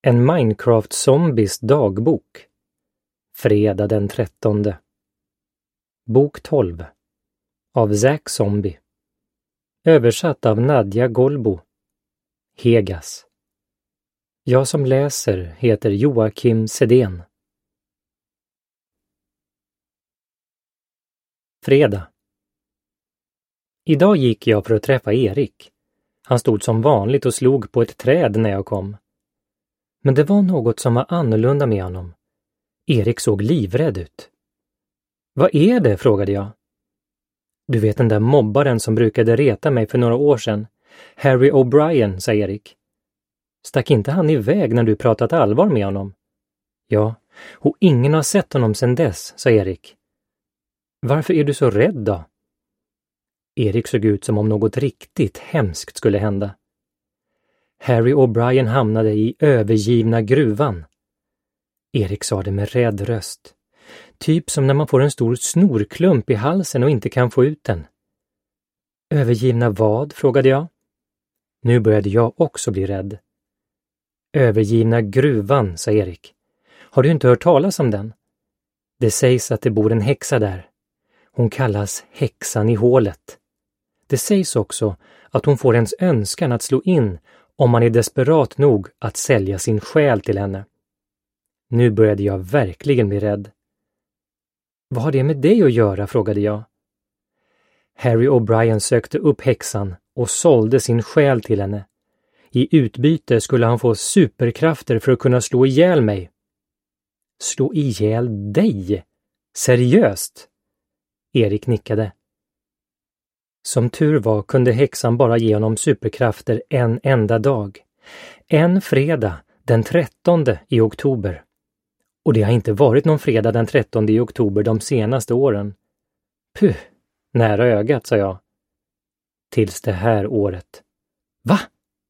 En Minecraft-zombies dagbok. Fredag den 13. Bok 12. Av Zack Zombie. Översatt av Nadja Golbo. Hegas. Jag som läser heter Joakim Sedén. Fredag. Idag gick jag för att träffa Erik. Han stod som vanligt och slog på ett träd när jag kom. Men det var något som var annorlunda med honom. Erik såg livrädd ut. Vad är det? Frågade jag. Du vet den där mobbaren som brukade reta mig för några år sedan. Harry O'Brien, sa Erik. Stack inte han iväg när du pratat allvar med honom? Ja, och ingen har sett honom sedan dess, sa Erik. Varför är du så rädd då? Erik såg ut som om något riktigt hemskt skulle hända. Harry O'Brien hamnade i övergivna gruvan. Erik sa det med rädd röst. Typ som när man får en stor snorklump i halsen och inte kan få ut den. Övergivna vad? Frågade jag. Nu började jag också bli rädd. Övergivna gruvan, sa Erik. Har du inte hört talas om den? Det sägs att det bor en häxa där. Hon kallas häxan i hålet. Det sägs också att hon får ens önskan att slå in om man är desperat nog att sälja sin själ till henne. Nu började jag verkligen bli rädd. Vad har det med dig att göra? Frågade jag. Harry O'Brien sökte upp häxan och sålde sin själ till henne. I utbyte skulle han få superkrafter för att kunna slå ihjäl mig. Slå ihjäl dig? Seriöst? Erik nickade. Som tur var kunde häxan bara ge honom superkrafter en enda dag. En fredag, den 13 i oktober. Och det har inte varit någon fredag den 13 i oktober de senaste åren. Puh, nära ögat, sa jag. Tills det här året. Va?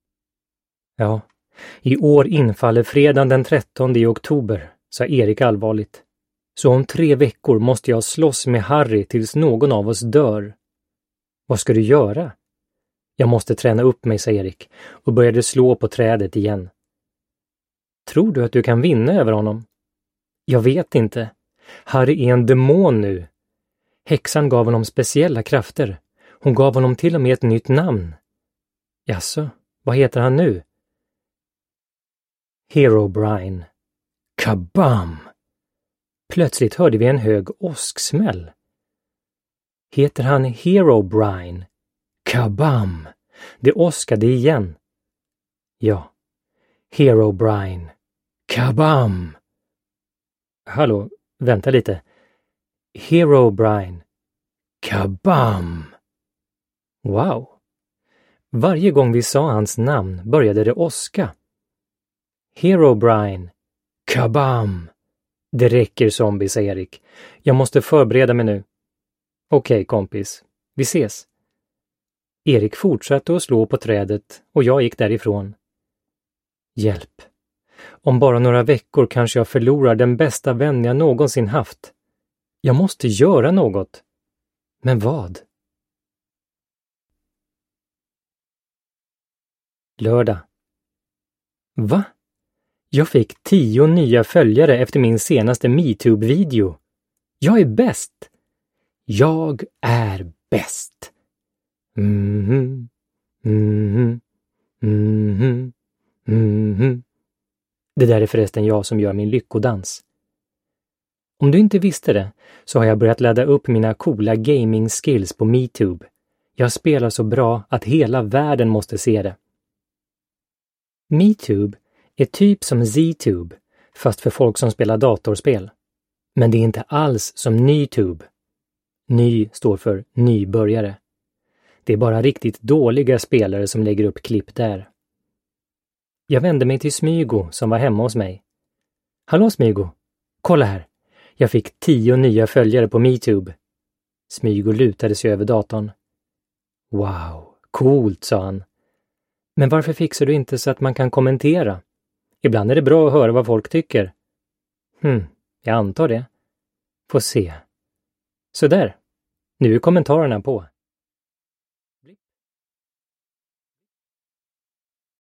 Ja, i år infaller fredagen den 13 i oktober, sa Erik allvarligt. Så om 3 veckor måste jag slåss med Harry tills någon av oss dör. Vad ska du göra? Jag måste träna upp mig, sa Erik och började slå på trädet igen. Tror du att du kan vinna över honom? Jag vet inte. Harry är en demon nu. Häxan gav honom speciella krafter. Hon gav honom till och med ett nytt namn. Jaså, vad heter han nu? Herobrine. Kabam! Plötsligt hörde vi en hög åsksmäll. Heter han Herobrine? Kabam! Det åskade igen. Ja, Herobrine. Kabam! Hallå, vänta lite. Herobrine. Kabam! Wow! Varje gång vi sa hans namn började det åska. Herobrine. Kabam! Det räcker, zombie, sa Erik. Jag måste förbereda mig nu. Okej, kompis. Vi ses. Erik fortsatte att slå på trädet och jag gick därifrån. Hjälp. Om bara några veckor kanske jag förlorar den bästa vän jag någonsin haft. Jag måste göra något. Men vad? Lördag. Va? Jag fick 10 nya följare efter min senaste MeTube-video. Jag är bäst. Jag är bäst. Det där är förresten jag som gör min lyckodans. Om du inte visste det så har jag börjat ladda upp mina coola gaming-skills på MeTube. Jag spelar så bra att hela världen måste se det. MeTube är typ som ZTube, fast för folk som spelar datorspel. Men det är inte alls som NyTube. Ny står för nybörjare. Det är bara riktigt dåliga spelare som lägger upp klipp där. Jag vände mig till Smygo som var hemma hos mig. Hallå Smygo, kolla här. Jag fick 10 nya följare på MeTube. Smygo lutade sig över datorn. Wow, coolt, sa han. Men varför fixar du inte så att man kan kommentera? Ibland är det bra att höra vad folk tycker. Jag antar det. Får se. Så där. Nu är kommentarerna på.